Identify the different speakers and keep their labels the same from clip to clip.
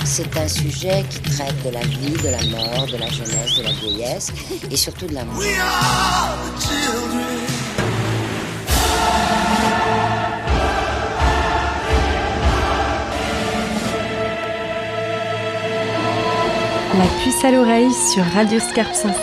Speaker 1: C'est un sujet qui traite de la vie, de la mort, de la jeunesse, de la vieillesse et surtout de l'amour. We are the children.
Speaker 2: La puce à l'oreille sur Radio Scarpe Sensée.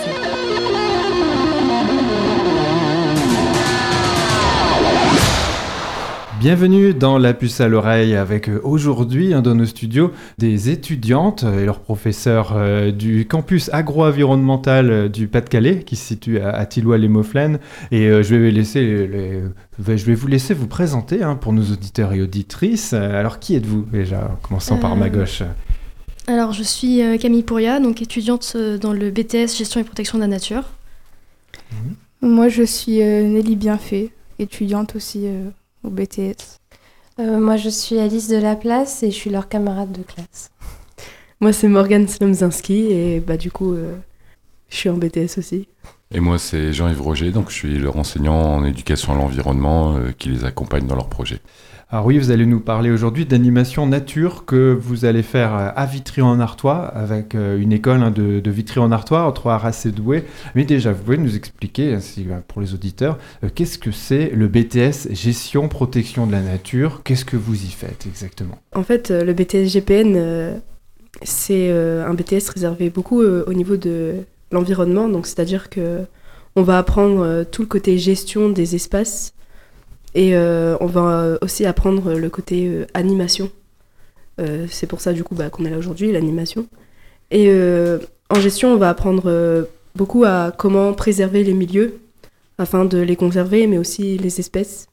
Speaker 3: Bienvenue dans La puce à l'oreille avec aujourd'hui dans nos studios des étudiantes et leurs professeurs du campus agro-environnemental du Pas-de-Calais qui se situe à Thilloy-les-Mauflaines et je vais vous laisser vous présenter pour nos auditeurs et auditrices. Alors qui êtes-vous déjà, commençant par ma gauche?
Speaker 4: Alors je suis Camille Pouria, donc étudiante dans le BTS Gestion et Protection de la Nature.
Speaker 5: Moi je suis Nelly Bienfait, étudiante aussi au BTS.
Speaker 6: Moi, je suis Alice Delaplace et je suis leur camarade de classe.
Speaker 7: Moi, c'est Morgane Slomzinski et du coup, je suis en BTS aussi.
Speaker 8: Et moi, c'est Jean-Yves Roger, donc je suis leur enseignant en éducation à l'environnement qui les accompagne dans leurs projets.
Speaker 3: Alors oui, vous allez nous parler aujourd'hui d'animation nature que vous allez faire à Vitry-en-Artois avec une école de Vitry-en-Artois entre Arras et Douai. Mais déjà, vous pouvez nous expliquer, pour les auditeurs, qu'est-ce que c'est le BTS Gestion Protection de la Nature? Qu'est-ce que vous y faites exactement?
Speaker 7: En fait, le BTS GPN, c'est un BTS réservé beaucoup au niveau de l'environnement. Donc, c'est-à-dire qu'on va apprendre tout le côté gestion des espaces. Et on va aussi apprendre le côté animation. C'est pour ça du coup qu'on est là aujourd'hui, l'animation. Et en gestion, on va apprendre beaucoup à comment préserver les milieux afin de les conserver, mais aussi les espèces.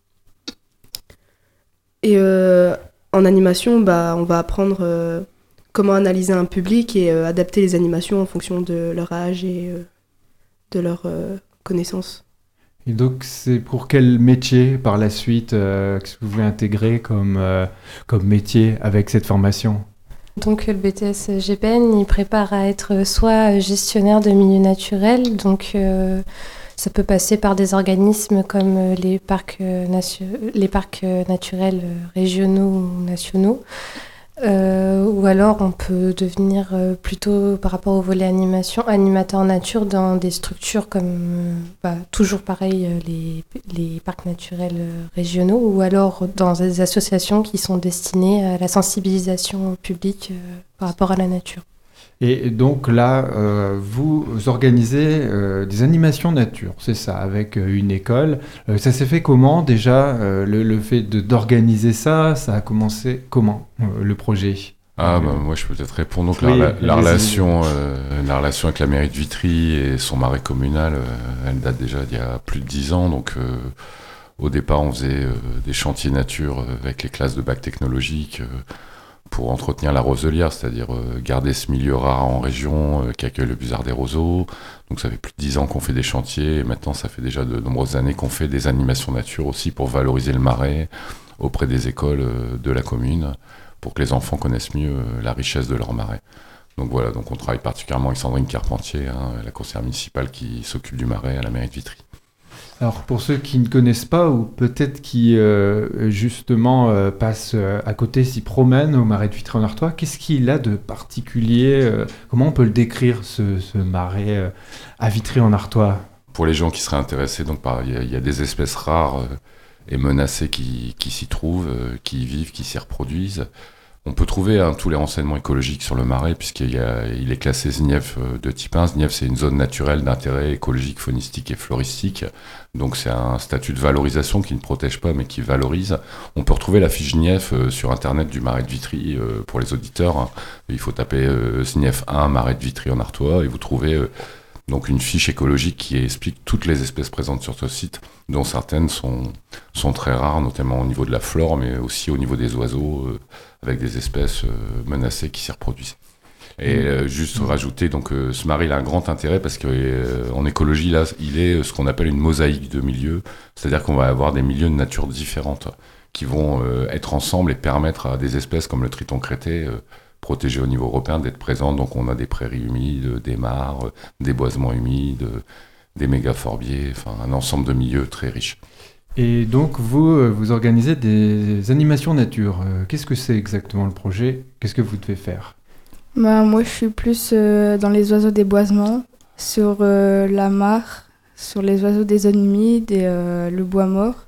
Speaker 7: Et en animation, on va apprendre comment analyser un public et adapter les animations en fonction de leur âge et de leurs connaissances.
Speaker 3: Et donc, c'est pour quel métier par la suite qu'est-ce que vous voulez intégrer comme métier avec cette formation?
Speaker 6: Donc, le BTS GPN, il prépare à être soit gestionnaire de milieux naturels, donc ça peut passer par des organismes comme les parcs naturels régionaux ou nationaux. Ou alors on peut devenir plutôt par rapport au volet animation, animateur nature dans des structures comme toujours pareil les parcs naturels régionaux ou alors dans des associations qui sont destinées à la sensibilisation publique par rapport à la nature.
Speaker 3: Et donc là, vous organisez des animations nature, c'est ça, avec une école. Ça s'est fait comment déjà, le fait d'organiser ça a commencé comment, le projet?
Speaker 8: Moi je peux peut-être répondre. Donc,
Speaker 3: oui,
Speaker 8: la relation avec la mairie de Vitry et son marais communal, elle date déjà d'il y a plus de 10 ans. Donc au départ on faisait des chantiers nature avec les classes de bac technologique pour entretenir la roselière, c'est-à-dire garder ce milieu rare en région qui accueille le busard des roseaux. Donc ça fait plus de 10 ans qu'on fait des chantiers, et maintenant ça fait déjà de nombreuses années qu'on fait des animations nature aussi pour valoriser le marais auprès des écoles de la commune, pour que les enfants connaissent mieux la richesse de leur marais. Donc voilà, donc on travaille particulièrement avec Sandrine Carpentier, la conseillère municipale qui s'occupe du marais à la mairie de Vitry.
Speaker 3: Alors pour ceux qui ne connaissent pas ou peut-être qui justement passent à côté, s'y promènent au marais de Vitry-en-Artois, qu'est-ce qu'il a de particulier? Comment on peut le décrire ce marais à Vitry-en-Artois?
Speaker 8: Pour les gens qui seraient intéressés, donc il y a des espèces rares et menacées qui s'y trouvent, qui y vivent, qui s'y reproduisent. On peut trouver tous les renseignements écologiques sur le marais puisqu'il est classé SNIEF de type 1. SNIEF, c'est une zone naturelle d'intérêt écologique, faunistique et floristique. Donc c'est un statut de valorisation qui ne protège pas mais qui valorise. On peut retrouver la fiche SNIEF sur internet du marais de Vitry pour les auditeurs. Il faut taper SNIEF 1 marais de Vitry en Artois et vous trouvez donc une fiche écologique qui explique toutes les espèces présentes sur ce site, dont certaines sont très rares, notamment au niveau de la flore, mais aussi au niveau des oiseaux, avec des espèces menacées qui s'y reproduisent. Et juste rajouter, donc ce marais il a un grand intérêt parce qu'en écologie, là, il est ce qu'on appelle une mosaïque de milieux, c'est-à-dire qu'on va avoir des milieux de nature différentes qui vont être ensemble et permettre à des espèces comme le triton crêté protégées au niveau européen d'être présentes. Donc on a des prairies humides, des mares, des boisements humides, des mégaforbiers, enfin un ensemble de milieux très riches.
Speaker 3: Et donc vous organisez des animations nature. Qu'est-ce que c'est exactement le projet? Qu'est-ce que vous devez faire?
Speaker 5: Moi, je suis plus dans les oiseaux des boisements, sur la mare, sur les oiseaux des zones humides et le bois mort.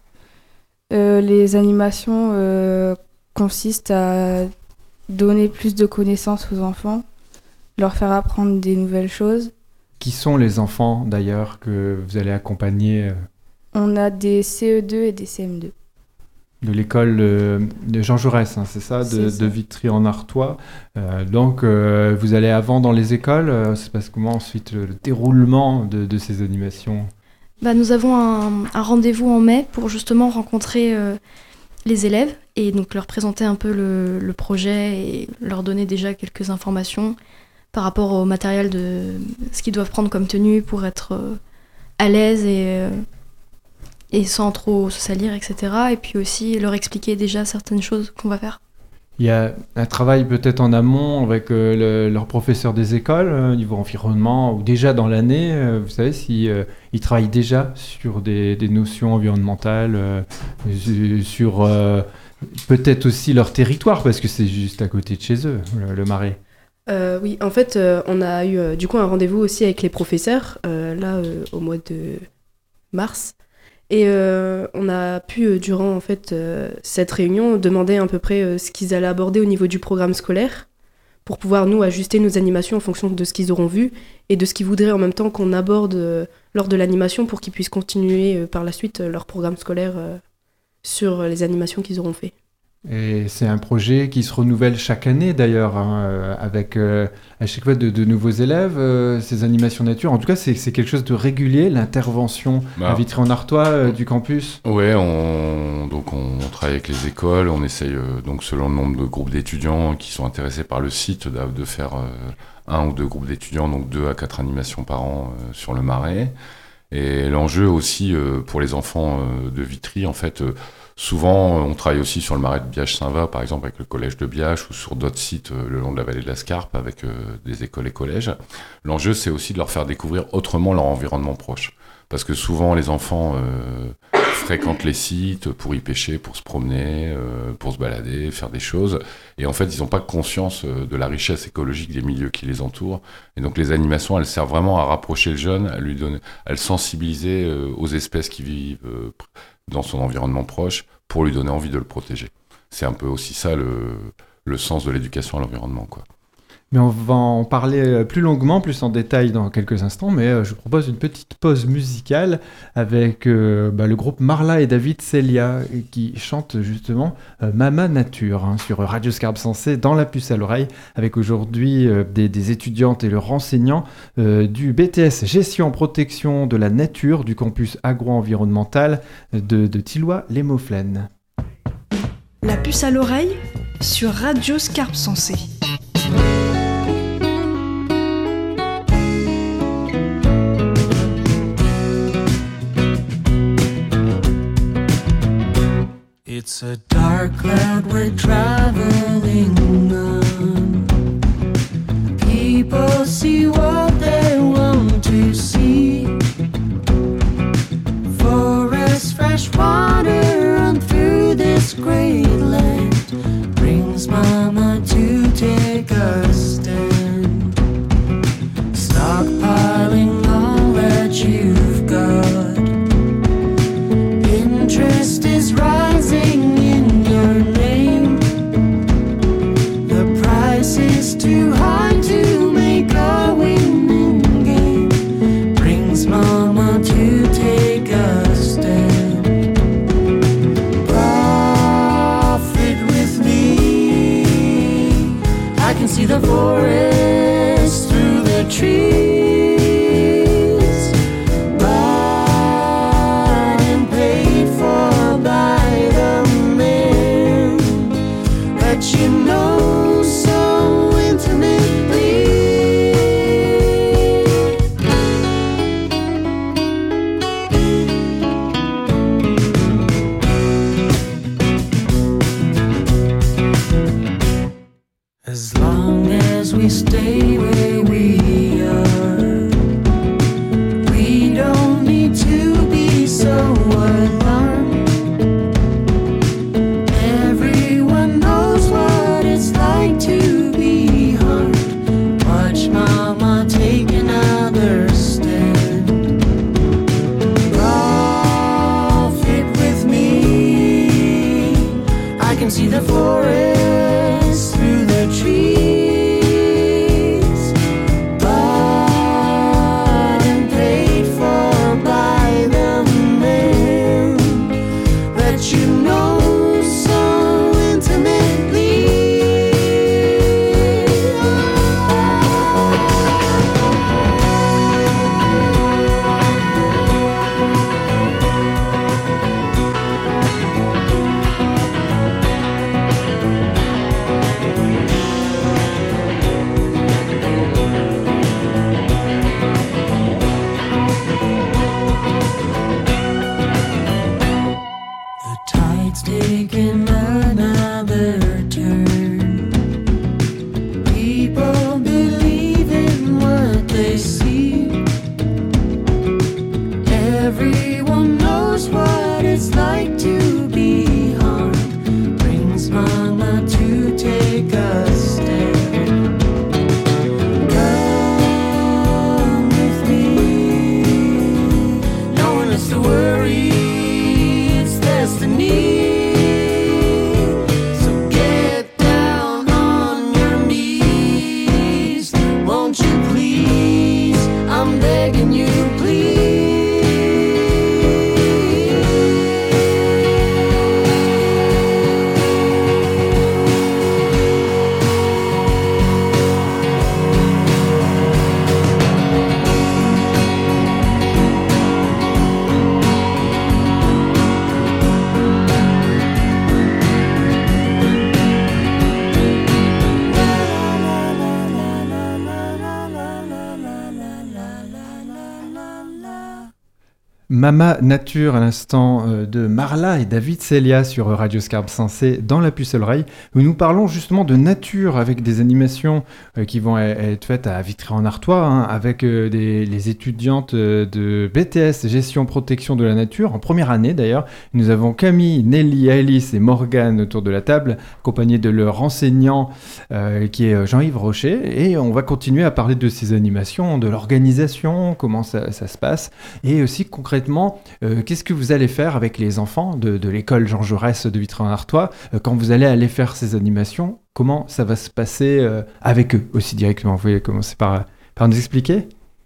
Speaker 5: Les animations consistent à donner plus de connaissances aux enfants, leur faire apprendre des nouvelles choses.
Speaker 3: Qui sont les enfants d'ailleurs que vous allez accompagner
Speaker 5: On a des CE2 et des CM2.
Speaker 3: de l'école de Jean Jaurès, hein, c'est ça, de Vitry-en-Artois. Donc vous allez avant dans les écoles, ça se passe comment ensuite le déroulement de ces animations?
Speaker 4: Nous avons un rendez-vous en mai pour justement rencontrer les élèves et donc leur présenter un peu le projet et leur donner déjà quelques informations par rapport au matériel de ce qu'ils doivent prendre comme tenue pour être à l'aise et sans trop se salir, etc. Et puis aussi leur expliquer déjà certaines choses qu'on va faire.
Speaker 3: Il y a un travail peut-être en amont avec leurs professeurs des écoles, au niveau environnement, ou déjà dans l'année, vous savez, si ils travaillent déjà sur des notions environnementales, sur peut-être aussi leur territoire, parce que c'est juste à côté de chez eux, le Marais.
Speaker 7: Oui, en fait, on a eu du coup un rendez-vous aussi avec les professeurs, au mois de mars. Et on a pu, durant en fait, cette réunion, demander à peu près ce qu'ils allaient aborder au niveau du programme scolaire pour pouvoir, nous, ajuster nos animations en fonction de ce qu'ils auront vu et de ce qu'ils voudraient en même temps qu'on aborde lors de l'animation pour qu'ils puissent continuer par la suite leur programme scolaire sur les animations qu'ils auront fait.
Speaker 3: Et c'est un projet qui se renouvelle chaque année d'ailleurs, hein, avec à chaque fois de nouveaux élèves, ces animations nature. En tout cas, c'est quelque chose de régulier, l'intervention à Vitry-en-Artois du campus.
Speaker 8: Oui, on travaille avec les écoles, on essaye, donc selon le nombre de groupes d'étudiants qui sont intéressés par le site, de faire 1 ou 2 groupes d'étudiants, donc 2 à 4 animations par an sur le Marais. Et l'enjeu aussi pour les enfants de Vitry, en fait, souvent on travaille aussi sur le Marais de Biache-Saint-Va, par exemple avec le collège de Biache, ou sur d'autres sites le long de la vallée de la Scarpe avec des écoles et collèges. L'enjeu, c'est aussi de leur faire découvrir autrement leur environnement proche. Parce que souvent les enfants fréquentent les sites pour y pêcher, pour se promener, pour se balader, faire des choses. Et en fait, ils n'ont pas conscience de la richesse écologique des milieux qui les entourent. Et donc les animations, elles servent vraiment à rapprocher le jeune, à le sensibiliser aux espèces qui vivent dans son environnement proche pour lui donner envie de le protéger. C'est un peu aussi ça le sens de l'éducation à l'environnement, quoi.
Speaker 3: Mais on va en parler plus longuement, plus en détail dans quelques instants, mais je vous propose une petite pause musicale avec le groupe Marla et David Celia qui chantent justement Mama Nature sur Radio Scarpe Sensée dans la puce à l'oreille, avec aujourd'hui des étudiantes et leurs enseignants du BTS Gestion Protection de la Nature du campus agro-environnemental de Tilloy-les-Mauflaines.
Speaker 2: La puce à l'oreille sur Radio Scarpe Sensée.
Speaker 9: It's a dark cloud we're traveling on. People see what they want to see. Forest, fresh water, run through this great land. Brings Mama to take a stand. Stockpiling all that you've got. Interest is rising in your name. The price is too high to make a winning game. Brings Mama to take a stand. Profit with me. I can see the forest through the trees. You know so intimately. As long as we stay where we are, we don't need to be so alarmed. Everyone knows what it's like to be harmed. not to take a stand. Come with me, no one has to worry, it's destiny. So get down on your knees, won't you please? I'm begging you, please.
Speaker 3: Mama Nature, à l'instant de Marla et David Celia sur Radio Scarpe Sensée dans la puce à l'oreille, où nous parlons justement de nature avec des animations qui vont être faites à Vitry-en-Artois, avec les étudiantes de BTS Gestion Protection de la Nature, en première année d'ailleurs. Nous avons Camille, Nelly, Alice et Morgane autour de la table, accompagnés de leur enseignant qui est Jean-Yves Rocher, et on va continuer à parler de ces animations, de l'organisation, comment ça se passe, et aussi concrètement qu'est-ce que vous allez faire avec les enfants de l'école Jean Jaurès de Vitry-en-Artois quand vous allez aller faire ces animations? Comment ça va se passer avec eux aussi directement? Vous pouvez commencer par nous expliquer?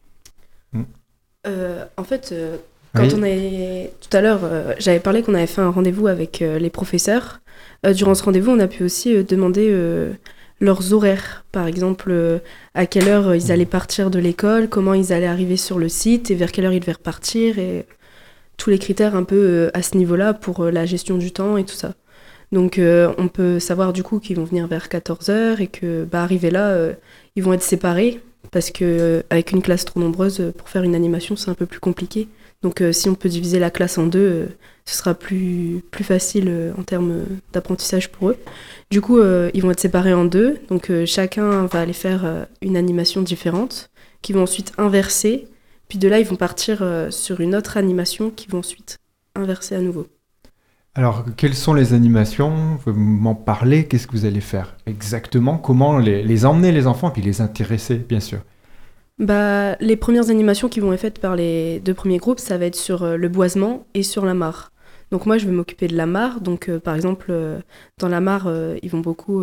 Speaker 7: En fait, quand on est... Tout à l'heure, j'avais parlé qu'on avait fait un rendez-vous avec les professeurs. Durant ce rendez-vous, on a pu aussi demander leurs horaires. Par exemple, à quelle heure ils allaient partir de l'école, comment ils allaient arriver sur le site et vers quelle heure ils devaient repartir, et tous les critères un peu à ce niveau-là pour la gestion du temps et tout ça. Donc on peut savoir du coup qu'ils vont venir vers 14h et que arrivés là, ils vont être séparés parce qu'avec une classe trop nombreuse, pour faire une animation, c'est un peu plus compliqué. Donc si on peut diviser la classe en deux, ce sera plus facile en termes d'apprentissage pour eux. Du coup, ils vont être séparés en deux. Donc chacun va aller faire une animation différente, qui vont ensuite inverser. Puis de là, ils vont partir sur une autre animation qui vont ensuite inverser à nouveau.
Speaker 3: Alors, quelles sont les animations? Vous pouvez m'en parler? Qu'est-ce que vous allez faire exactement? Comment les emmener, les enfants, et puis les intéresser, bien sûr?
Speaker 7: Les premières animations qui vont être faites par les deux premiers groupes, ça va être sur le boisement et sur la mare. Donc moi, je vais m'occuper de la mare. Donc par exemple, dans la mare, ils vont beaucoup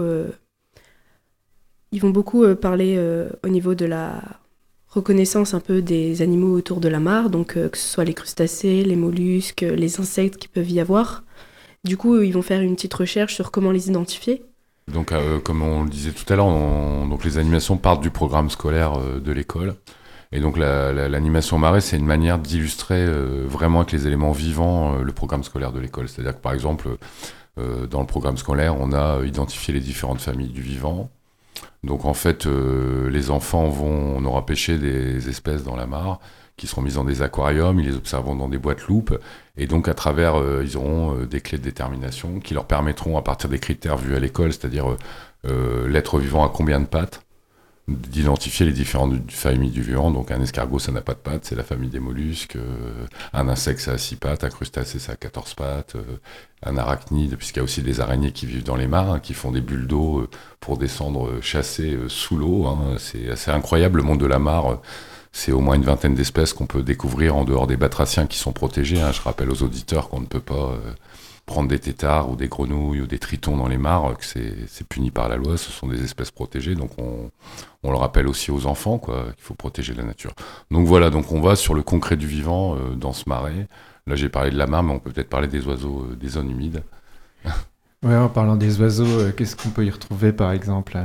Speaker 7: parler au niveau de la reconnaissance un peu des animaux autour de la mare, donc que ce soit les crustacés, les mollusques, les insectes qui peuvent y avoir. Du coup, ils vont faire une petite recherche sur comment les identifier.
Speaker 8: Donc, comme on le disait tout à l'heure, donc les animations partent du programme scolaire de l'école. Et donc, l'animation marée, c'est une manière d'illustrer vraiment avec les éléments vivants le programme scolaire de l'école. C'est-à-dire que, par exemple, dans le programme scolaire, on a identifié les différentes familles du vivant. Donc, en fait, les enfants on aura pêché des espèces dans la mare qui seront mises dans des aquariums, ils les observeront dans des boîtes loupes, et donc à travers, ils auront des clés de détermination qui leur permettront, à partir des critères vus à l'école, c'est-à-dire l'être vivant a combien de pattes, d'identifier les différentes familles du vivant. Donc un escargot, ça n'a pas de pattes, c'est la famille des mollusques, un insecte, ça a 6 pattes, un crustacé, ça a 14 pattes, un arachnide, puisqu'il y a aussi des araignées qui vivent dans les mares, qui font des bulles d'eau pour descendre chasser sous l'eau. C'est assez incroyable, le monde de la mare. C'est au moins une vingtaine d'espèces qu'on peut découvrir en dehors des batraciens qui sont protégés. Je rappelle aux auditeurs qu'on ne peut pas prendre des têtards ou des grenouilles ou des tritons dans les mares, que c'est puni par la loi, ce sont des espèces protégées. Donc on le rappelle aussi aux enfants, qu'il faut protéger la nature. Donc voilà, donc on va sur le concret du vivant dans ce marais. Là j'ai parlé de la mare, mais on peut peut-être parler des oiseaux des zones humides.
Speaker 3: Ouais, en parlant des oiseaux, qu'est-ce qu'on peut y retrouver par exemple?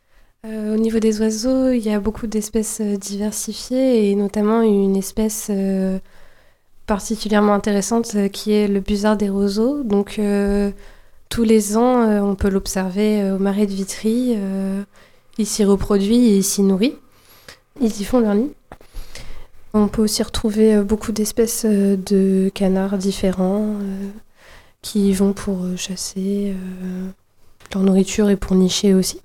Speaker 6: Au niveau des oiseaux, il y a beaucoup d'espèces diversifiées et notamment une espèce particulièrement intéressante qui est le busard des roseaux. Donc tous les ans, on peut l'observer au marais de Vitry. Il s'y reproduit et il s'y nourrit. Ils y font leur nid. On peut aussi retrouver beaucoup d'espèces de canards différents qui y vont pour chasser leur nourriture et pour nicher aussi.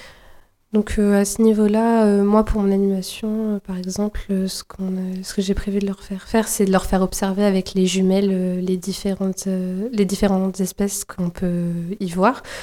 Speaker 6: Donc à ce niveau-là, moi pour mon animation, par exemple, ce que j'ai prévu de leur faire, c'est de leur faire observer avec les jumelles les différentes espèces qu'on peut y voir.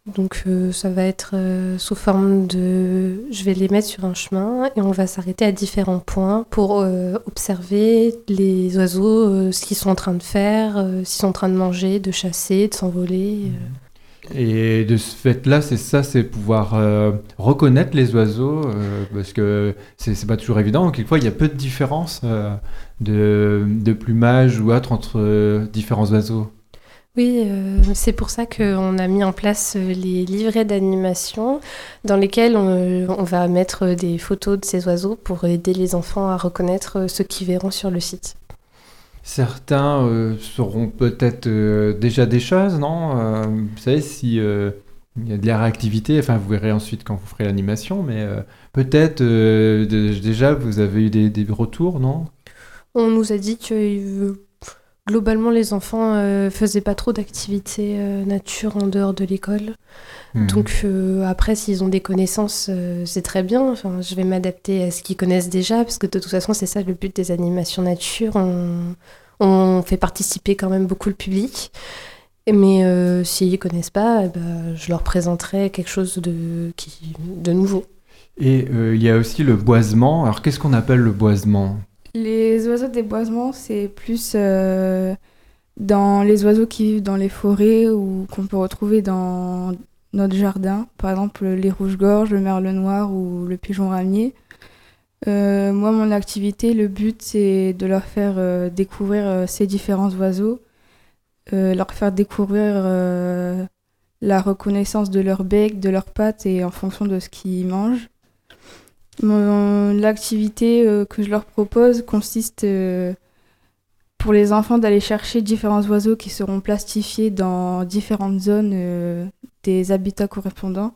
Speaker 6: Donc ça va être sous forme de... Je vais les mettre sur un chemin et on va s'arrêter à différents points pour observer les oiseaux, ce qu'ils sont en train de faire, s'ils sont en train de manger, de chasser, de s'envoler.
Speaker 3: Et de ce fait-là, c'est pouvoir reconnaître les oiseaux, parce que c'est pas toujours évident. Donc, quelquefois, il y a peu de différence de plumage ou autre entre différents oiseaux.
Speaker 6: Oui, c'est pour ça qu'on a mis en place les livrets d'animation dans lesquels on va mettre des photos de ces oiseaux pour aider les enfants à reconnaître ceux qu'ils verront sur le site.
Speaker 3: Certains sauront peut-être déjà des choses, non vous savez, si il y a de la réactivité, enfin vous verrez ensuite quand vous ferez l'animation, mais peut-être déjà vous avez eu des retours, non?
Speaker 6: On nous a dit que globalement les enfants faisaient pas trop d'activités nature en dehors de l'école. Donc après, s'ils ont des connaissances, c'est très bien. Enfin, je vais m'adapter à ce qu'ils connaissent déjà, parce que de toute façon, c'est ça le but des animations nature. On fait participer quand même beaucoup le public. Mais s'ils ne connaissent pas, je leur présenterai quelque chose de nouveau.
Speaker 3: Et il y a aussi le boisement. Alors, qu'est-ce qu'on appelle le boisement?
Speaker 5: Les oiseaux des boisements, c'est plus dans les oiseaux qui vivent dans les forêts ou qu'on peut retrouver dans notre jardin. Par exemple, les rouges-gorges, le merle noir ou le pigeon ramier. Moi, mon activité, le but, c'est de leur faire découvrir ces différents oiseaux, leur faire découvrir la reconnaissance de leur bec, de leurs pattes et en fonction de ce qu'ils mangent. L'activité que je leur propose consiste pour les enfants d'aller chercher différents oiseaux qui seront plastifiés dans différentes zones des habitats correspondants.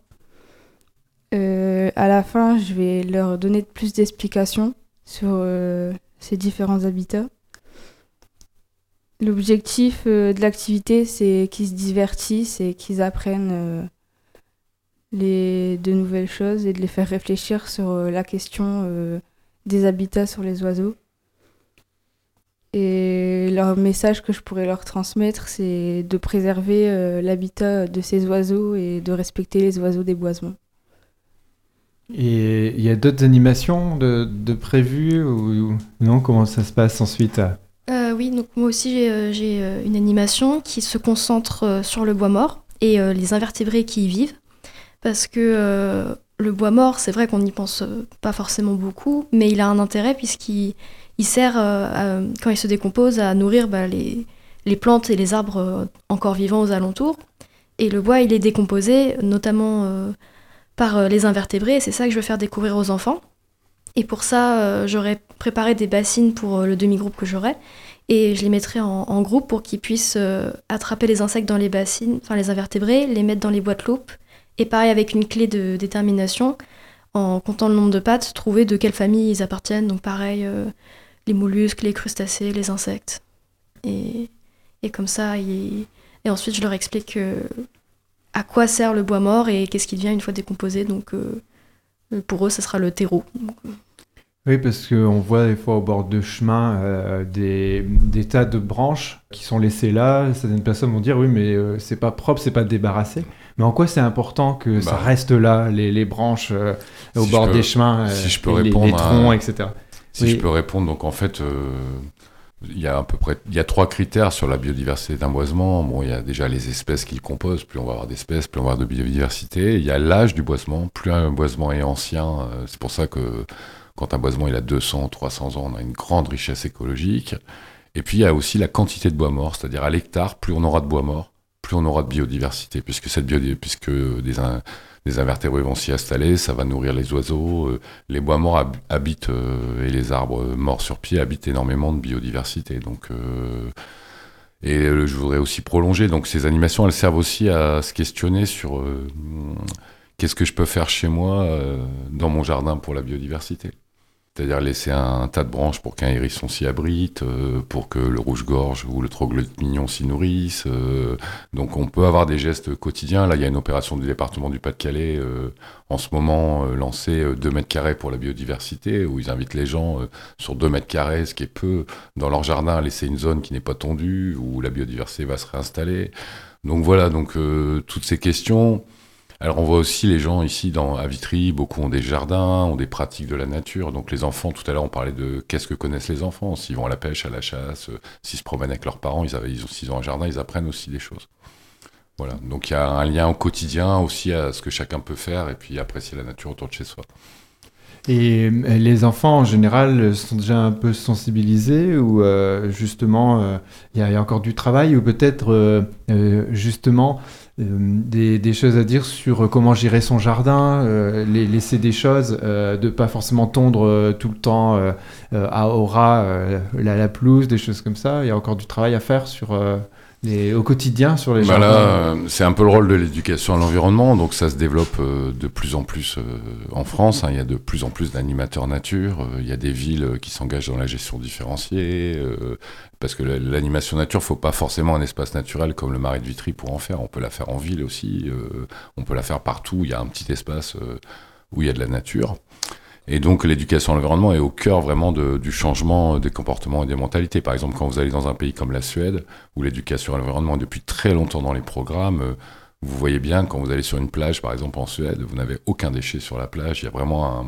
Speaker 5: À la fin, je vais leur donner plus d'explications sur ces différents habitats. L'objectif de l'activité, c'est qu'ils se divertissent et qu'ils apprennent de nouvelles choses et de les faire réfléchir sur la question des habitats sur les oiseaux. Et leur message que je pourrais leur transmettre, c'est de préserver l'habitat de ces oiseaux et de respecter les oiseaux des boisements.
Speaker 3: Et il y a d'autres animations de prévues ou non? Comment ça se passe ensuite?
Speaker 4: Oui, donc moi aussi j'ai une animation qui se concentre sur le bois mort et les invertébrés qui y vivent. Parce que le bois mort, c'est vrai qu'on n'y pense pas forcément beaucoup, mais il a un intérêt puisqu'il sert, quand il se décompose, à nourrir les plantes et les arbres encore vivants aux alentours. Et le bois, il est décomposé, notamment par les invertébrés, et c'est ça que je veux faire découvrir aux enfants. Et pour ça, j'aurais préparé des bassines pour le demi-groupe que j'aurai, et je les mettrai en groupe pour qu'ils puissent attraper les insectes dans les bassines, enfin les invertébrés, les mettre dans les boîtes loupes, et pareil avec une clé de détermination, en comptant le nombre de pattes, trouver de quelle famille ils appartiennent, donc pareil, les mollusques, les crustacés, les insectes. Et comme ça, et ensuite je leur explique à quoi sert le bois mort et qu'est-ce qu'il devient une fois décomposé, donc pour eux, ça sera le terreau.
Speaker 3: Oui, parce qu'on voit des fois au bord de chemin des tas de branches qui sont laissées là. Certaines personnes vont dire oui, mais c'est pas propre, c'est pas débarrassé. Mais en quoi c'est important que ça reste là, les branches au bord des chemins,
Speaker 8: si je peux répondre
Speaker 3: les troncs, etc.
Speaker 8: Si je peux répondre, donc en fait, il y a 3 critères sur la biodiversité d'un boisement. Bon, il y a déjà les espèces qui le composent. Plus on va avoir d'espèces, plus on va avoir de biodiversité. Il y a l'âge du boisement. Plus un boisement est ancien, c'est pour ça que quand un boisement il a 200, 300 ans, on a une grande richesse écologique. Et puis il y a aussi la quantité de bois mort, c'est-à-dire à l'hectare, plus on aura de bois mort, plus on aura de biodiversité, puisque des invertébrés vont s'y installer, ça va nourrir les oiseaux. Les bois morts habitent, et les arbres morts sur pied habitent énormément de biodiversité. Donc, je voudrais aussi prolonger. Donc ces animations, elles servent aussi à se questionner sur qu'est-ce que je peux faire chez moi, dans mon jardin pour la biodiversité. C'est-à-dire laisser un tas de branches pour qu'un hérisson s'y abrite, pour que le rouge-gorge ou le troglodyte mignon s'y nourrisse. Donc on peut avoir des gestes quotidiens. Là, il y a une opération du département du Pas-de-Calais en ce moment lancée 2 mètres carrés pour la biodiversité, où ils invitent les gens sur 2 mètres carrés, ce qui est peu, dans leur jardin, à laisser une zone qui n'est pas tondue, où la biodiversité va se réinstaller. Donc voilà, toutes ces questions... Elle renvoie aussi les gens ici à Vitry, beaucoup ont des jardins, ont des pratiques de la nature. Donc les enfants, tout à l'heure on parlait de qu'est-ce que connaissent les enfants. S'ils vont à la pêche, à la chasse, s'ils se promènent avec leurs parents, s'ils ont un jardin, ils apprennent aussi des choses. Voilà, donc il y a un lien au quotidien aussi à ce que chacun peut faire et puis apprécier la nature autour de chez soi.
Speaker 3: Et les enfants, en général, sont déjà un peu sensibilisés ou justement, il y a encore du travail ou peut-être justement des choses à dire sur comment gérer son jardin, laisser des choses, de pas forcément tondre tout le temps au ras la pelouse, des choses comme ça. Il y a encore du travail à faire au quotidien sur les jardins.
Speaker 8: Là, c'est un peu le rôle de l'éducation à l'environnement, donc ça se développe de plus en plus en France. Il y a de plus en plus d'animateurs nature, il y a des villes qui s'engagent dans la gestion différenciée, parce que l'animation nature, faut pas forcément un espace naturel comme le Marais de Vitry pour en faire. On peut la faire en ville aussi, on peut la faire partout. Il y a un petit espace où il y a de la nature. Et donc l'éducation à l'environnement est au cœur vraiment du changement des comportements et des mentalités. Par exemple, quand vous allez dans un pays comme la Suède, où l'éducation à l'environnement est depuis très longtemps dans les programmes, vous voyez bien, quand vous allez sur une plage, par exemple en Suède, vous n'avez aucun déchet sur la plage. Il y a vraiment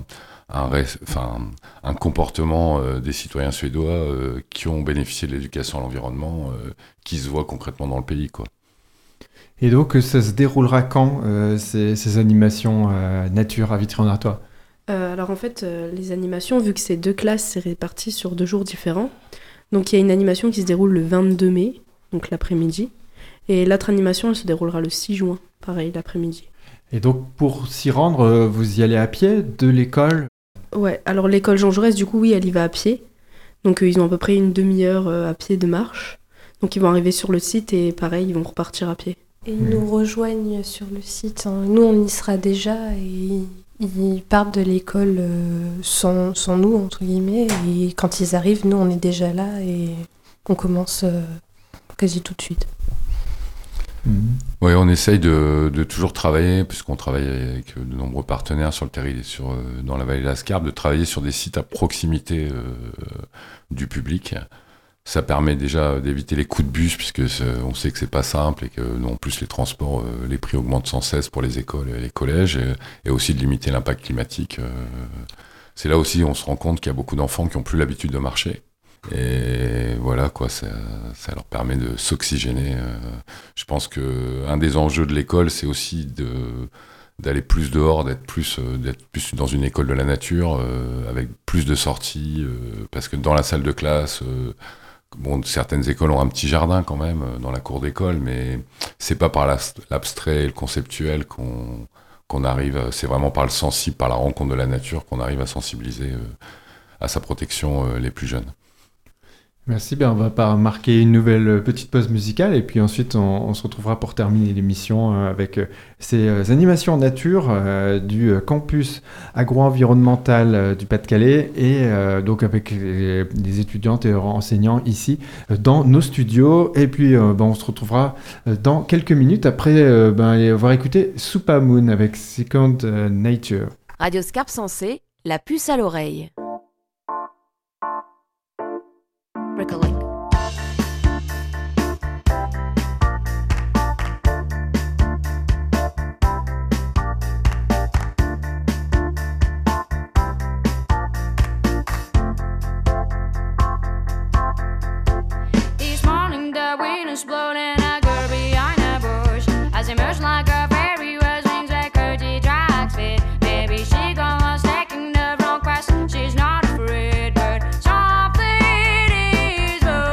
Speaker 8: un comportement des citoyens suédois qui ont bénéficié de l'éducation à l'environnement, qui se voit concrètement dans le pays, quoi.
Speaker 3: Et donc ça se déroulera quand, ces animations nature à Vitry-en-Artois ?
Speaker 7: Alors en fait, les animations, vu que c'est 2 classes, c'est réparti sur 2 jours différents. Donc il y a une animation qui se déroule le 22 mai, donc l'après-midi. Et l'autre animation, elle se déroulera le 6 juin, pareil, l'après-midi.
Speaker 3: Et donc pour s'y rendre, vous y allez à pied de l'école ?
Speaker 7: Ouais, alors l'école Jean Jaurès, du coup, oui, elle y va à pied. Donc ils ont à peu près une demi-heure à pied de marche. Donc ils vont arriver sur le site et pareil, ils vont repartir à pied.
Speaker 6: Et ils nous rejoignent sur le site. Nous, on y sera déjà et ils partent de l'école sans nous, entre guillemets. Et quand ils arrivent, nous, on est déjà là et on commence quasi tout de suite.
Speaker 8: Oui, on essaye de toujours travailler, puisqu'on travaille avec de nombreux partenaires sur le territoire, dans la vallée de la Scarpe, de travailler sur des sites à proximité du public. Ça permet déjà d'éviter les coups de bus, puisque on sait que c'est pas simple et que en plus les transports, les prix augmentent sans cesse pour les écoles et les collèges, et aussi de limiter l'impact climatique. C'est là aussi on se rend compte qu'il y a beaucoup d'enfants qui n'ont plus l'habitude de marcher. Et voilà quoi, ça leur permet de s'oxygéner. Je pense que un des enjeux de l'école, c'est aussi d'aller plus dehors, d'être plus dans une école de la nature, avec plus de sorties, parce que dans la salle de classe, certaines écoles ont un petit jardin quand même dans la cour d'école, mais c'est pas par l'abstrait et le conceptuel qu'on arrive, c'est vraiment par le sensible, par la rencontre de la nature qu'on arrive à sensibiliser à sa protection les plus jeunes.
Speaker 3: Merci, on va marquer une nouvelle petite pause musicale et puis ensuite on se retrouvera pour terminer l'émission avec ces animations nature du campus agro-environnemental du Pas-de-Calais et donc avec les étudiantes et enseignants ici dans nos studios. Et puis on se retrouvera dans quelques minutes après on va écouter Super Moon avec Second Nature.
Speaker 10: Radio Scarpe Sensée, la puce à l'oreille. Bricolink.
Speaker 11: This morning the wind is blowing a girl behind a bush as emerged like a fairy with wings like curly drags fit. Maybe she gone taking the wrong quest. She's not afraid, but something is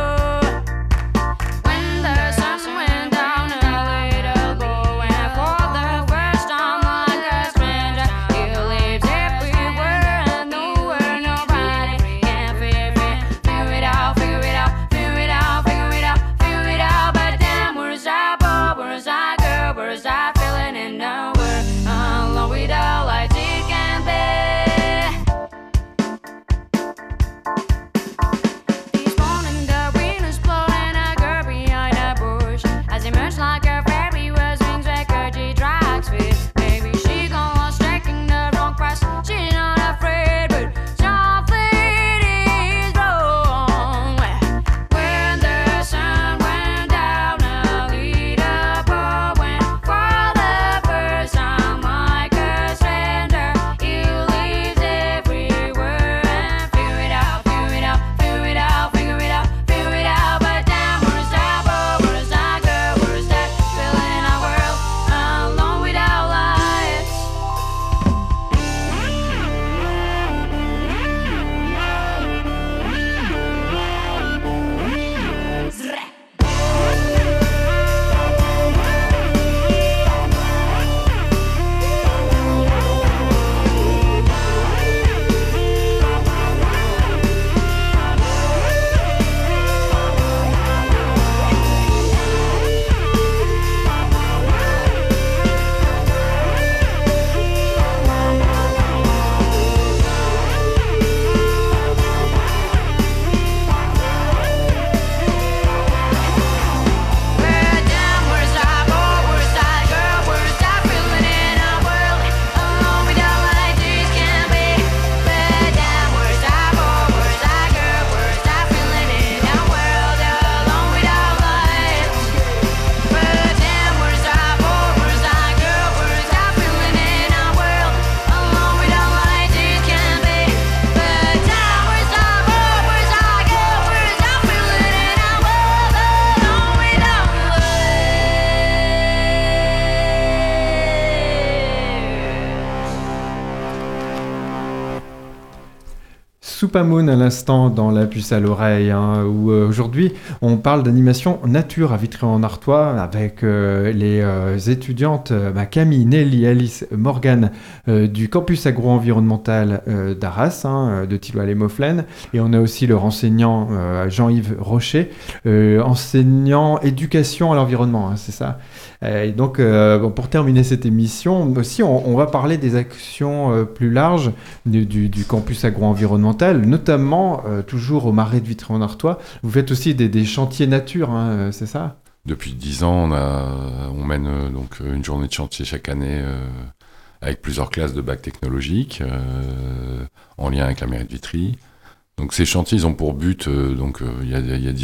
Speaker 3: Soupamoun à l'instant dans la puce à l'oreille, où aujourd'hui on parle d'animation nature à Vitry-en-Artois avec les étudiantes Camille, Nelly, Alice, Morgane du campus agro-environnemental d'Arras, de Tilloy-les-Mauflaines, et on a aussi leur enseignant Jean-Yves Rocher, enseignant éducation à l'environnement, c'est ça. Et donc pour terminer cette émission aussi, on va parler des actions plus larges du campus agro-environnemental, notamment toujours au Marais de Vitry-en-Artois. Vous faites aussi des chantiers nature, c'est ça ?
Speaker 8: Depuis 10 ans, on mène donc une journée de chantier chaque année avec plusieurs classes de bac technologique en lien avec la mairie de Vitry. Donc ces chantiers, ils ont pour but, il y a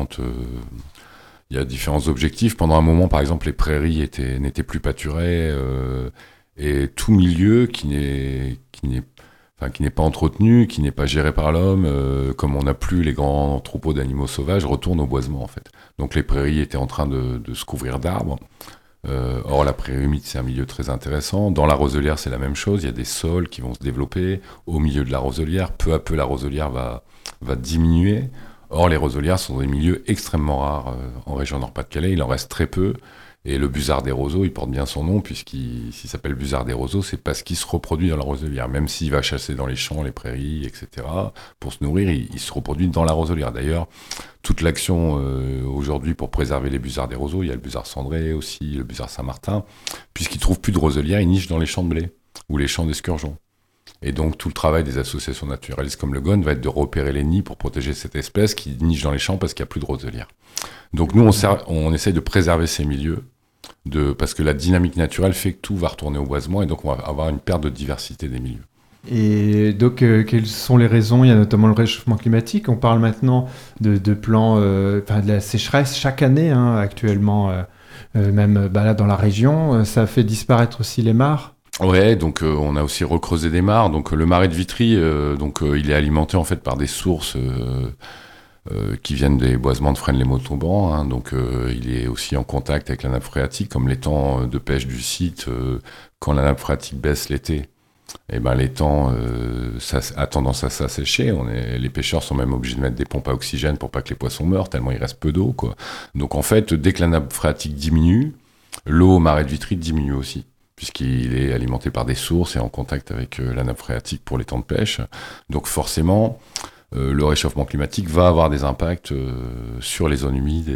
Speaker 8: différents objectifs. Pendant un moment, par exemple, les prairies n'étaient plus pâturées et tout milieu qui n'est pas entretenu, qui n'est pas géré par l'homme, comme on n'a plus les grands troupeaux d'animaux sauvages, retourne au boisement en fait. Donc les prairies étaient en train de se couvrir d'arbres. Or la prairie humide, c'est un milieu très intéressant. Dans la roselière, c'est la même chose. Il y a des sols qui vont se développer au milieu de la roselière. Peu à peu, la roselière va diminuer. Or, les roselières sont des milieux extrêmement rares en région Nord-Pas-de-Calais. Il en reste très peu. Et le busard des roseaux, il porte bien son nom, s'il s'appelle busard des roseaux, c'est parce qu'il se reproduit dans la roselière. Même s'il va chasser dans les champs, les prairies, etc., pour se nourrir, il se reproduit dans la roselière. D'ailleurs, toute l'action aujourd'hui pour préserver les busards des roseaux, il y a le busard cendré aussi, le busard Saint-Martin, puisqu'ils ne trouvent plus de roselière, ils nichent dans les champs de blé ou les champs d'esturgeon. Et donc tout le travail des associations naturalistes comme le GON va être de repérer les nids pour protéger cette espèce qui niche dans les champs parce qu'il n'y a plus de roselière. Donc nous, on essaye de préserver ces milieux, parce que la dynamique naturelle fait que tout va retourner au boisement et donc on va avoir une perte de diversité des milieux.
Speaker 3: Et donc, quelles sont les raisons ? Il y a notamment le réchauffement climatique. On parle maintenant de plans, de la sécheresse chaque année, actuellement, même là dans la région. Ça fait disparaître aussi les mares.
Speaker 8: Ouais, donc on a aussi recreusé des mares. Donc le marais de Vitry, il est alimenté en fait par des sources qui viennent des boisements de Fresnes-les-Montauban. Donc il est aussi en contact avec la nappe phréatique, comme l'étang de pêche du site. Quand la nappe phréatique baisse l'été, l'étang ça a tendance à s'assécher. Les pêcheurs sont même obligés de mettre des pompes à oxygène pour pas que les poissons meurent, tellement il reste peu d'eau, quoi. Donc en fait, dès que la nappe phréatique diminue, l'eau au marais de Vitry diminue aussi, puisqu'il est alimenté par des sources et en contact avec la nappe phréatique pour les temps de pêche. Donc forcément, le réchauffement climatique va avoir des impacts sur les zones humides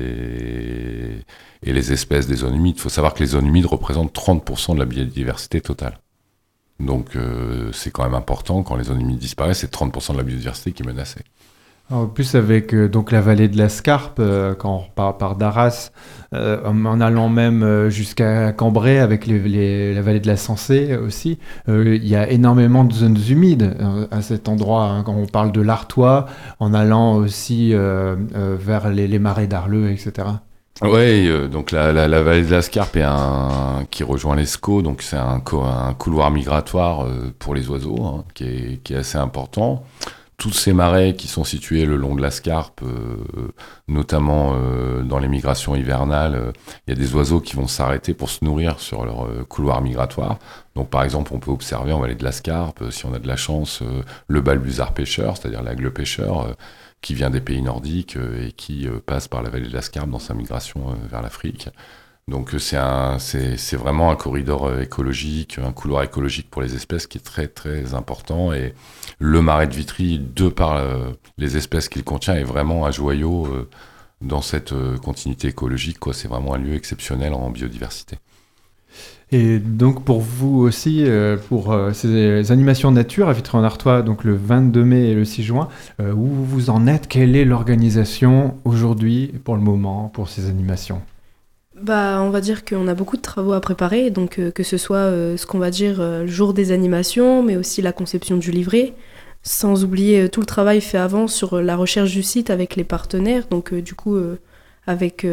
Speaker 8: et les espèces des zones humides. Il faut savoir que les zones humides représentent 30% de la biodiversité totale. Donc c'est quand même important, quand les zones humides disparaissent, c'est 30% de la biodiversité qui est menacée.
Speaker 3: En plus, avec donc la vallée de la Scarpe, quand on part d'Arras, en allant même jusqu'à Cambrai, avec la vallée de la Sensée aussi, il y a énormément de zones humides à cet endroit. Quand on parle de l'Artois, en allant aussi vers les marais d'Arleux, etc.
Speaker 8: Oui, donc la vallée de la Scarpe qui rejoint l'Escaut, donc c'est un couloir migratoire pour les oiseaux, qui est assez important. Tous ces marais qui sont situés le long de la Scarpe, notamment dans les migrations hivernales, il y a des oiseaux qui vont s'arrêter pour se nourrir sur leur couloir migratoire. Donc par exemple, on peut observer en vallée de la Scarpe, si on a de la chance, le balbuzard pêcheur, c'est-à-dire l'aigle pêcheur, qui vient des pays nordiques et qui passe par la vallée de la Scarpe dans sa migration vers l'Afrique. Donc c'est vraiment un corridor écologique, un couloir écologique pour les espèces qui est très très important, et le marais de Vitry, de par les espèces qu'il contient, est vraiment un joyau dans cette continuité écologique, quoi. C'est vraiment un lieu exceptionnel en biodiversité.
Speaker 3: Et donc pour vous aussi, pour ces animations nature à Vitry-en-Artois, donc le 22 mai et le 6 juin, où vous en êtes ? Quelle est l'organisation aujourd'hui pour le moment pour ces animations ?
Speaker 7: On va dire qu'on a beaucoup de travaux à préparer, donc que ce soit ce qu'on va dire le jour des animations, mais aussi la conception du livret, sans oublier tout le travail fait avant sur la recherche du site avec les partenaires, donc avec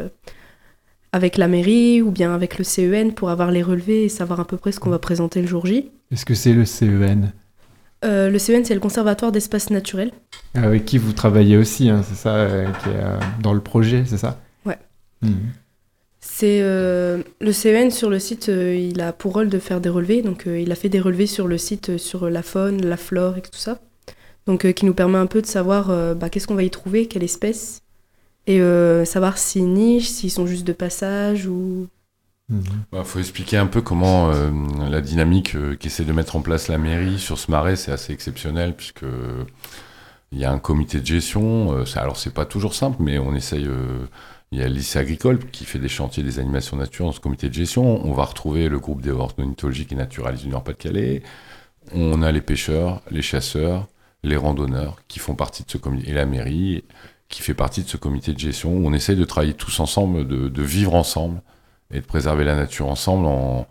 Speaker 7: la mairie ou bien avec le CEN pour avoir les relevés et savoir à peu près ce qu'on va présenter le jour J.
Speaker 3: Est-ce que c'est le CEN ?
Speaker 7: Le CEN, c'est le Conservatoire d'espaces naturels.
Speaker 3: Avec qui vous travaillez aussi, c'est ça, qui est dans le projet, c'est ça ?
Speaker 7: Ouais. C'est le CEN sur le site, il a pour rôle de faire des relevés, donc il a fait des relevés sur le site sur la faune, la flore et tout ça. Donc qui nous permet un peu de savoir qu'est-ce qu'on va y trouver, quelle espèce, et savoir s'ils nichent, s'ils sont juste de passage ou...
Speaker 8: Faut expliquer un peu comment la dynamique qu'essaie de mettre en place la mairie sur ce marais, c'est assez exceptionnel puisque il y a un comité de gestion. Alors c'est pas toujours simple, mais on essaye. Il y a le lycée agricole qui fait des chantiers des animations nature dans ce comité de gestion. On va retrouver le groupe des ornithologiques et naturalistes du Nord-Pas-de-Calais. On a les pêcheurs, les chasseurs, les randonneurs qui font partie de ce comité, et la mairie qui fait partie de ce comité de gestion. Où on essaye de travailler tous ensemble, de vivre ensemble et de préserver la nature ensemble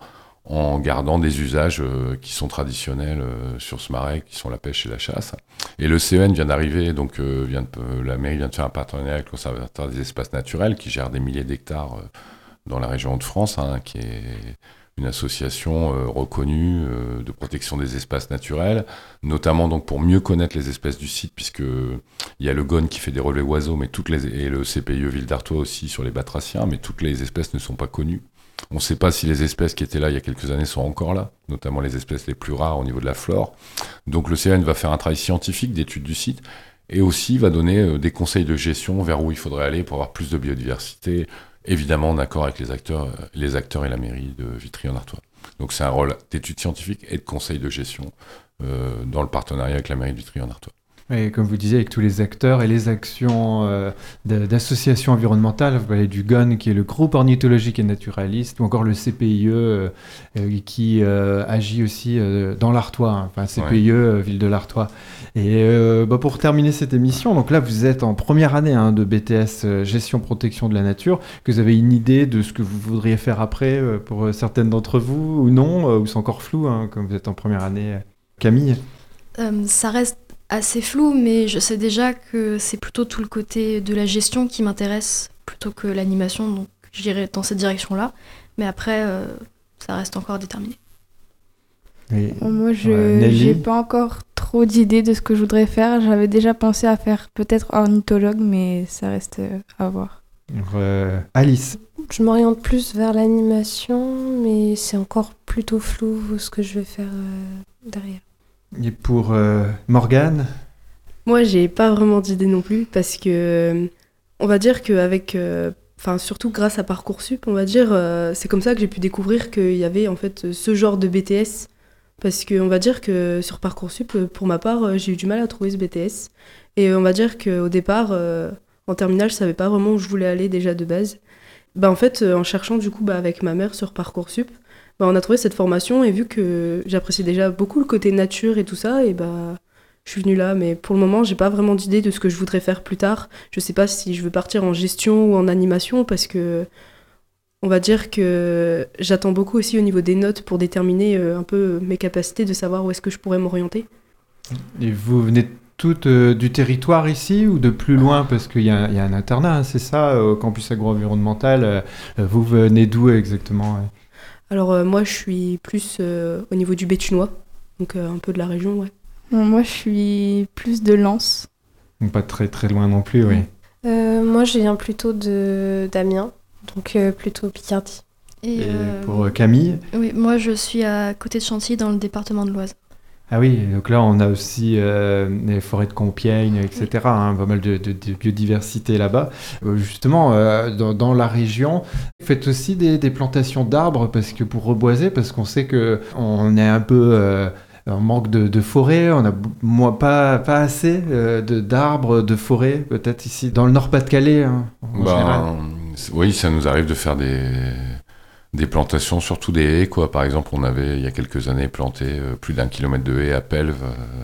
Speaker 8: en gardant des usages qui sont traditionnels sur ce marais, qui sont la pêche et la chasse. Et le CEN vient d'arriver, donc la mairie vient de faire un partenariat avec le Conservatoire des espaces naturels, qui gère des milliers d'hectares dans la région de France, qui est une association reconnue de protection des espaces naturels, notamment donc pour mieux connaître les espèces du site, puisque il y a le GON qui fait des relevés oiseaux, et le CPIE Ville d'Artois aussi sur les batraciens, mais toutes les espèces ne sont pas connues. On ne sait pas si les espèces qui étaient là il y a quelques années sont encore là, notamment les espèces les plus rares au niveau de la flore. Donc le CN va faire un travail scientifique d'étude du site et aussi va donner des conseils de gestion vers où il faudrait aller pour avoir plus de biodiversité, évidemment en accord avec les acteurs et la mairie de Vitry-en-Artois. Donc c'est un rôle d'étude scientifique et de conseil de gestion dans le partenariat avec la mairie de Vitry-en-Artois.
Speaker 3: Et comme vous disiez, avec tous les acteurs et les actions d'associations environnementales, vous parlez du GON qui est le groupe ornithologique et naturaliste, ou encore le CPIE qui agit aussi dans l'Artois, CPIE Ville de l'Artois. Et pour terminer cette émission, donc là vous êtes en première année de BTS Gestion Protection de la Nature, que vous avez une idée de ce que vous voudriez faire après pour certaines d'entre vous ou non, ou c'est encore flou comme vous êtes en première année. Camille ?
Speaker 4: Ça reste assez flou, mais je sais déjà que c'est plutôt tout le côté de la gestion qui m'intéresse plutôt que l'animation, donc j'irai dans cette direction-là. Mais après, ça reste encore déterminé.
Speaker 5: Moi, j'ai pas encore trop d'idées de ce que je voudrais faire. J'avais déjà pensé à faire peut-être ornithologue, mais ça reste à voir.
Speaker 3: Alice ?
Speaker 6: Je m'oriente plus vers l'animation, mais c'est encore plutôt flou ce que je vais faire derrière.
Speaker 3: Et pour Morgane ?
Speaker 7: Moi, j'ai pas vraiment d'idée non plus, parce que on va dire qu'avec, surtout grâce à Parcoursup, on va dire, c'est comme ça que j'ai pu découvrir qu'il y avait en fait ce genre de BTS, parce qu'on va dire que sur Parcoursup, pour ma part, j'ai eu du mal à trouver ce BTS, et on va dire qu'au départ, en terminale, je savais pas vraiment où je voulais aller déjà de base. En fait, en cherchant du coup avec ma mère sur Parcoursup, on a trouvé cette formation, et vu que j'appréciais déjà beaucoup le côté nature et tout ça, et je suis venue là. Mais pour le moment, j'ai pas vraiment d'idée de ce que je voudrais faire plus tard. Je sais pas si je veux partir en gestion ou en animation, parce que on va dire que j'attends beaucoup aussi au niveau des notes pour déterminer un peu mes capacités, de savoir où est-ce que je pourrais m'orienter.
Speaker 3: Et vous venez toutes du territoire ici ou de plus loin, parce qu'il y a un internat, c'est ça, au campus agro-environnemental. Vous venez d'où exactement ?
Speaker 7: Alors moi, je suis plus au niveau du Béthunois, donc un peu de la région, ouais.
Speaker 5: Moi, je suis plus de Lens.
Speaker 3: Donc pas très très loin non plus, oui.
Speaker 6: Moi, je viens plutôt d'Amiens, donc plutôt Picardie.
Speaker 3: Et pour Camille ?
Speaker 4: Oui, moi je suis à côté de Chantilly, dans le département de l'Oise.
Speaker 3: Ah oui, donc là on a aussi les forêts de Compiègne, etc. Pas mal de biodiversité là-bas. Justement, dans la région, vous faites aussi des plantations d'arbres pour reboiser, parce qu'on sait qu'on est un peu en manque de forêt, on a pas assez d'arbres, de forêt, peut-être ici dans le Nord-Pas-de-Calais en général.
Speaker 8: Oui, ça nous arrive de faire des plantations, surtout des haies, quoi. Par exemple, on avait, il y a quelques années, planté plus d'1 kilomètre de haies à Pelves,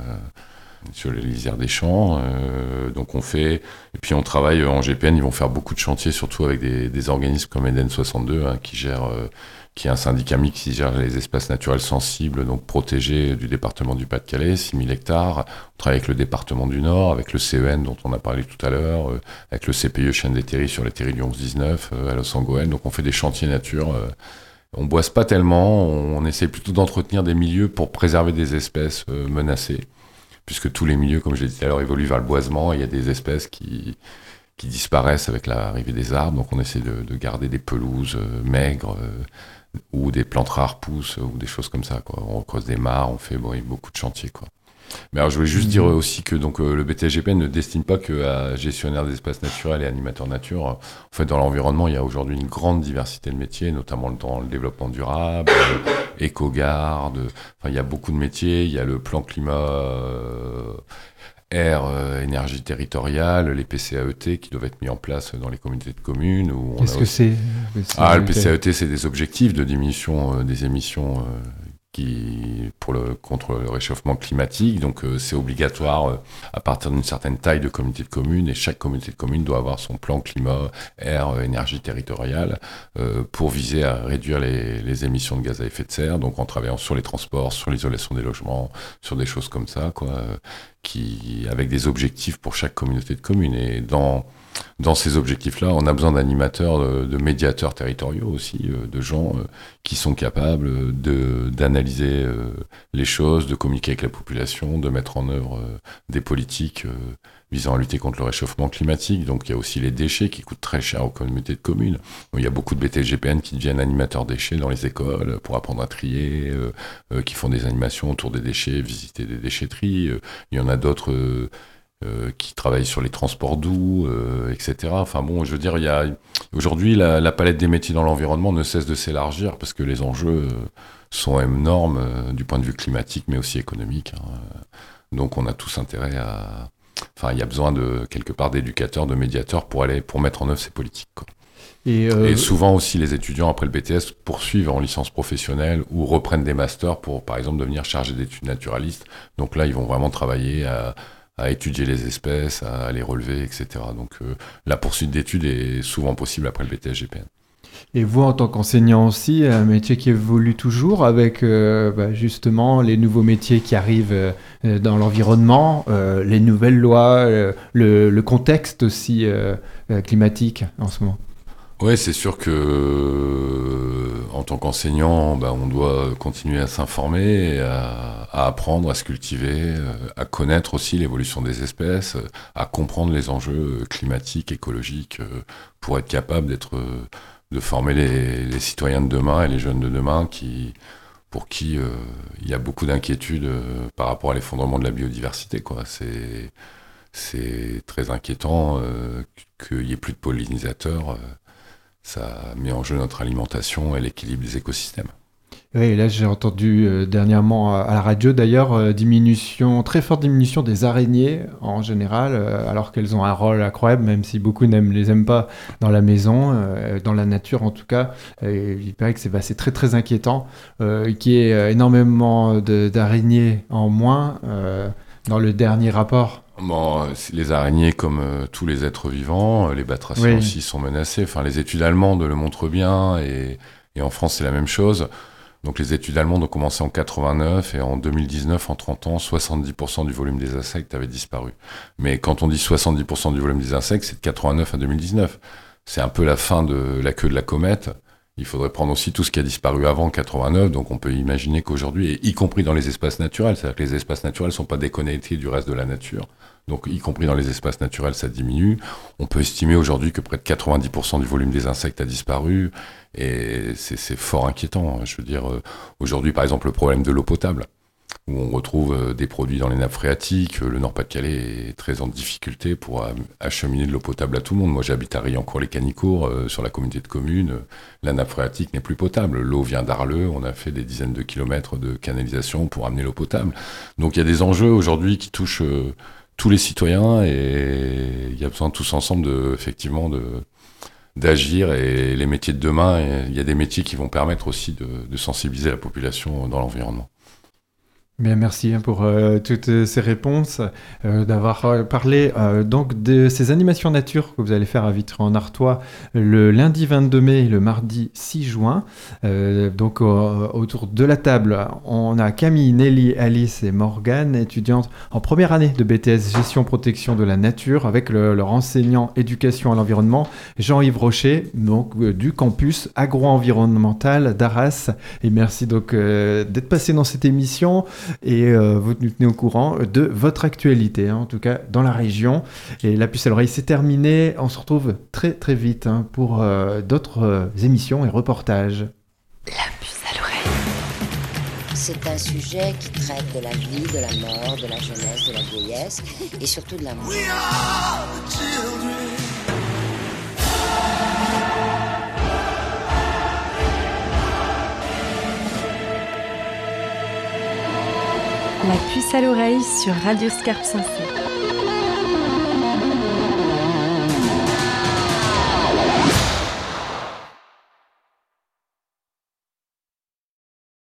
Speaker 8: sur les lisières des champs. Donc on fait... Et puis on travaille en GPN, ils vont faire beaucoup de chantiers, surtout avec des organismes comme Eden 62, qui est un syndicat mixte qui gère les espaces naturels sensibles, donc protégés du département du Pas-de-Calais, 6000 hectares. On travaille avec le département du Nord, avec le CEN dont on a parlé tout à l'heure, avec le CPIE Chêne des Terris sur les terris du 11-19, à Los Angeles. Donc on fait des chantiers nature. On boise pas tellement, on essaie plutôt d'entretenir des milieux pour préserver des espèces menacées, puisque tous les milieux, comme je l'ai dit tout à l'heure, évoluent vers le boisement. Il y a des espèces qui disparaissent avec l'arrivée des arbres, donc on essaie de garder des pelouses maigres, ou des plantes rares poussent, ou des choses comme ça, quoi. On creuse des mares, on fait beaucoup de chantiers, quoi. Mais alors, je voulais juste dire aussi que donc, le BTS-GPN ne destine pas qu'à gestionnaire des espaces naturels et animateur nature. En fait, dans l'environnement, il y a aujourd'hui une grande diversité de métiers, notamment dans le développement durable, éco-garde. Il y a beaucoup de métiers. Il y a le plan climat, air, énergie territoriale, les PCAET qui doivent être mis en place dans les communautés de communes.
Speaker 3: Qu'est-ce que c'est
Speaker 8: le PCAET, c'est des objectifs de diminution des émissions contre le réchauffement climatique. Donc c'est obligatoire à partir d'une certaine taille de communauté de communes, et chaque communauté de communes doit avoir son plan climat, air, énergie territoriale pour viser à réduire les émissions de gaz à effet de serre, donc en travaillant sur les transports, sur l'isolation des logements, sur des choses comme ça, avec des objectifs pour chaque communauté de communes. Et dans ces objectifs-là, on a besoin d'animateurs, de médiateurs territoriaux aussi, de gens qui sont capables d'analyser les choses, de communiquer avec la population, de mettre en œuvre des politiques visant à lutter contre le réchauffement climatique. Donc il y a aussi les déchets qui coûtent très cher aux communautés de communes. Il y a beaucoup de BTS-GPN qui deviennent animateurs déchets dans les écoles pour apprendre à trier, qui font des animations autour des déchets, visiter des déchetteries. Il y en a d'autres qui travaillent sur les transports doux, etc. Enfin bon, je veux dire, aujourd'hui, la palette des métiers dans l'environnement ne cesse de s'élargir parce que les enjeux sont énormes du point de vue climatique, mais aussi économique. Donc on a tous intérêt à... Enfin, il y a besoin quelque part d'éducateurs, de médiateurs pour mettre en œuvre ces politiques, quoi. Et souvent aussi, les étudiants, après le BTS, poursuivent en licence professionnelle ou reprennent des masters pour, par exemple, devenir chargés d'études naturalistes. Donc là, ils vont vraiment travailler à étudier les espèces, à les relever, etc. Donc la poursuite d'études est souvent possible après le BTS-GPN.
Speaker 3: Et vous, en tant qu'enseignant aussi, un métier qui évolue toujours avec justement les nouveaux métiers qui arrivent dans l'environnement, les nouvelles lois, le contexte aussi climatique en ce moment.
Speaker 8: Oui, c'est sûr que en tant qu'enseignant, on doit continuer à s'informer, à apprendre, à se cultiver, à connaître aussi l'évolution des espèces, à comprendre les enjeux climatiques, écologiques, pour être capable de former les citoyens de demain et les jeunes de demain pour qui il y a beaucoup d'inquiétudes par rapport à l'effondrement de la biodiversité, quoi. C'est très inquiétant qu'il n'y ait plus de pollinisateurs. Ça met en jeu notre alimentation et l'équilibre des écosystèmes.
Speaker 3: Oui, là j'ai entendu dernièrement à la radio d'ailleurs très forte diminution des araignées en général, alors qu'elles ont un rôle incroyable, même si beaucoup ne les aiment pas dans la maison, dans la nature en tout cas. Il paraît que c'est très très inquiétant, qu'il y ait énormément d'araignées en moins dans le dernier rapport.
Speaker 8: Bon, les araignées, comme tous les êtres vivants, les batraciens aussi sont menacés. Enfin, les études allemandes le montrent bien, et en France, c'est la même chose. Donc, les études allemandes ont commencé en 89, et en 2019, en 30 ans, 70% du volume des insectes avait disparu. Mais quand on dit 70% du volume des insectes, c'est de 89 à 2019. C'est un peu la fin de la queue de la comète. Il faudrait prendre aussi tout ce qui a disparu avant 89, donc on peut imaginer qu'aujourd'hui, y compris dans les espaces naturels, c'est-à-dire que les espaces naturels ne sont pas déconnectés du reste de la nature, donc y compris dans les espaces naturels, ça diminue. On peut estimer aujourd'hui que près de 90% du volume des insectes a disparu, et c'est fort inquiétant. Je veux dire, aujourd'hui, par exemple, le problème de l'eau potable, où on retrouve des produits dans les nappes phréatiques. Le Nord-Pas-de-Calais est très en difficulté pour acheminer de l'eau potable à tout le monde. Moi, j'habite à Riancourt-les-Canicourt, sur la communauté de communes. La nappe phréatique n'est plus potable. L'eau vient d'Arleux. On a fait des dizaines de kilomètres de canalisation pour amener l'eau potable. Donc, il y a des enjeux aujourd'hui qui touchent tous les citoyens, et il y a besoin tous ensemble d'agir. Et les métiers de demain, il y a des métiers qui vont permettre aussi de sensibiliser la population dans l'environnement.
Speaker 3: Bien, merci pour toutes ces réponses, d'avoir parlé donc de ces animations nature que vous allez faire à Vitry-en-Artois le lundi 22 mai et le mardi 6 juin. Donc autour de la table, on a Camille, Nelly, Alice et Morgane, étudiantes en première année de BTS Gestion Protection de la Nature, avec leur enseignant éducation à l'environnement, Jean-Yves Rocher, donc du campus agro-environnemental d'Arras. Et merci donc d'être passé dans cette émission. Et vous nous tenez au courant de votre actualité, en tout cas dans la région. Et la puce à l'oreille, c'est terminé. On se retrouve très très vite pour d'autres émissions et reportages.
Speaker 10: La puce à l'oreille.
Speaker 1: C'est un sujet qui traite de la vie, de la mort, de la jeunesse, de la vieillesse et surtout de l'amour.
Speaker 12: La puce à l'oreille sur Radio Scarpe Sensée.